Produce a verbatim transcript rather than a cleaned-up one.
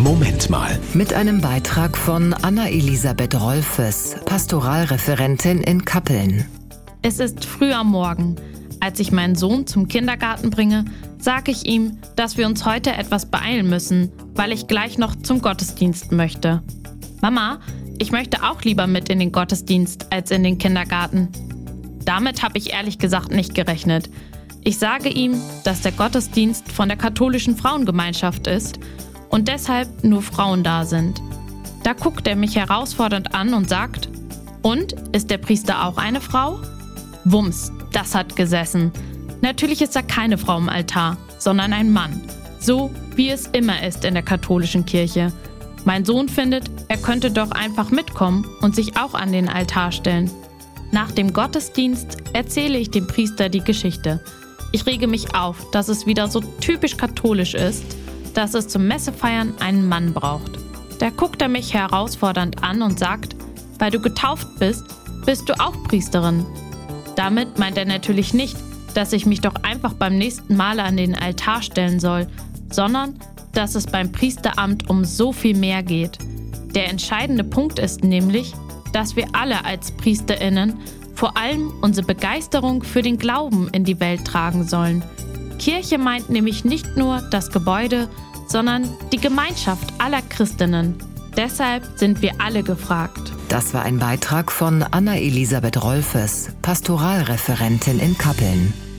Moment mal. Mit einem Beitrag von Anna-Elisabeth Rolfes, Pastoralreferentin in Kappeln. Es ist früh am Morgen. Als ich meinen Sohn zum Kindergarten bringe, sage ich ihm, dass wir uns heute etwas beeilen müssen, weil ich gleich noch zum Gottesdienst möchte. Mama, ich möchte auch lieber mit in den Gottesdienst als in den Kindergarten. Damit habe ich ehrlich gesagt nicht gerechnet. Ich sage ihm, dass der Gottesdienst von der katholischen Frauengemeinschaft ist und deshalb nur Frauen da sind. Da guckt er mich herausfordernd an und sagt: Und, ist der Priester auch eine Frau? Wumms, das hat gesessen. Natürlich ist da keine Frau im Altar, sondern ein Mann. So, wie es immer ist in der katholischen Kirche. Mein Sohn findet, er könnte doch einfach mitkommen und sich auch an den Altar stellen. Nach dem Gottesdienst erzähle ich dem Priester die Geschichte. Ich rege mich auf, dass es wieder so typisch katholisch ist, dass es zum Messefeiern einen Mann braucht. Da guckt er mich herausfordernd an und sagt: Weil du getauft bist, bist du auch Priesterin. Damit meint er natürlich nicht, dass ich mich doch einfach beim nächsten Mal an den Altar stellen soll, sondern dass es beim Priesteramt um so viel mehr geht. Der entscheidende Punkt ist nämlich, dass wir alle als PriesterInnen vor allem unsere Begeisterung für den Glauben in die Welt tragen sollen. Kirche meint nämlich nicht nur das Gebäude, sondern die Gemeinschaft aller Christinnen. Deshalb sind wir alle gefragt. Das war ein Beitrag von Anna-Elisabeth Rolfes, Pastoralreferentin in Kappeln.